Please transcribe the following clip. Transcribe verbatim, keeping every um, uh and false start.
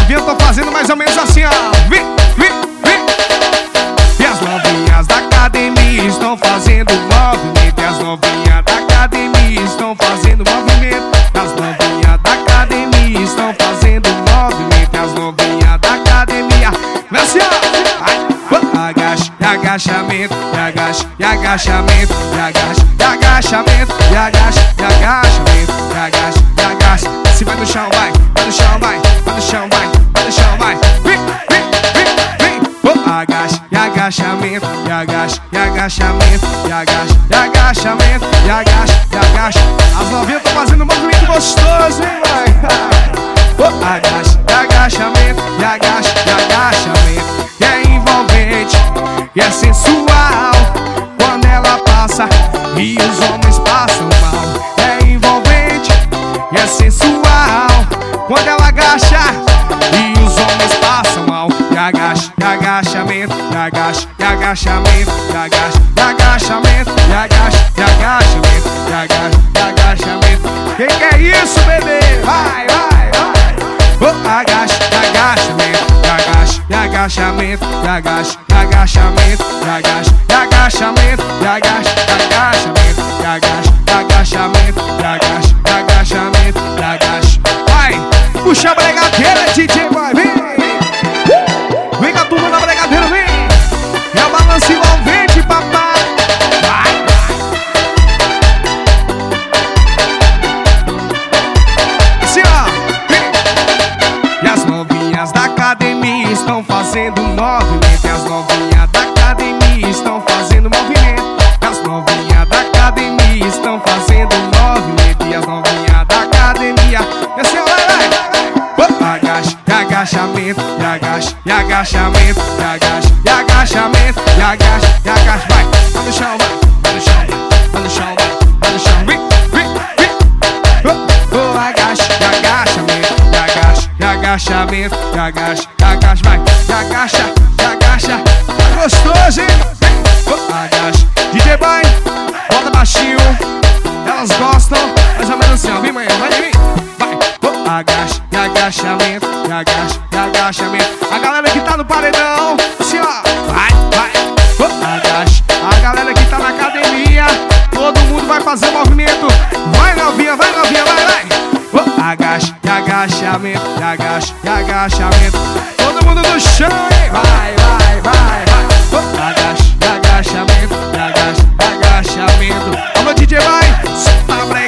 novinhas tô fazendo mais ou menos assim, ó. Vem, vem, vem. E as novinhas da academia estão fazendo movimento. E as novinhas da academia estão fazendo movimento. As novinhas da academia estão fazendo movimento. E as novinhas da academia. Vem assim, ó. Agacha, e agachamento, e agacha, e agachamento, e agacha, e agachamento, e agacha, e agachamento, e agacha, e agacha. Se vai no chão, vai, vai no chão, vai, vai no chão, vai, vai no chão, vai. Vem, vem, vem, vem. Oh, agacha, e agachamento, e agacha, e agachamento, e agacha, e agachamento, e agacha, e agacha. As novinhas tão fazendo um movimento gostoso, hein, mãe? Oh, agacha, e agachamento, e agacha, e agachamento. E é envolvente, e é sensual quando ela passa e os homens passam mal. É envolvente, e é sensual quando ela agacha e os homens passam mal. E agacha, e agachamento, e agacha, e agachamento, e agacha, e agachamento, e agacha, e agachamento, e agacha, e agachamento. Que que é isso, bebê? Vai, vai, vai. Oh, agacha, e agachamento, e agacha, e agachamento, e agacha, e agachamento, e agacha, e agachamento, e agacha, e agachamento, e agacha, e agachamento, e agacha, e agachamento, e agacha. Vai, puxa a bregadeira, D J, vai, vem. Vem com a turma da bregadeira, vem. É o balanço envolvente, papai. Vai, assim, ó. E as novinhas da academia estão fazendo movimento. E as novinhas da academia estão fazendo movimento. E as novinhas da academia estão fazendo movimento. E as novinhas da academia. E assim, vai, vai. Oh, agacha, e agachamento, e agacha, e agachamento, e agacha, e agachamento, e agacha, e agacha. Vai, vai no chão, vai, vai no chão, vai no chão, vai, vai no chão. Vem, vem, vem. Oh, oh, agacha, e agachamento, e agacha, e agachamento, e agacha, e agacha, vai, e agacha, e agacha. Tá gostoso, hein? Oh, agacha, D J vai, bota baixinho. Elas gostam, mais ou menos assim, ó. Vem, manhã, vai, vem, vai. Oh, agacha, e agachamento, e agacha, e agachamento. A galera que tá no paredão, assim, ó. Vai, vai. Oh, agacha, a galera que tá na academia, todo mundo vai fazer o movimento. Vai, novinha, vai, novinha, vai, vai. Oh, agacha, e agachamento, e agacha, e agachamento. Todo mundo no chão, hein? Vai, vai, vai, vai. Oh, agacha, e agachamento, e agacha, e agachamento. Ó, meu D J vai, solta a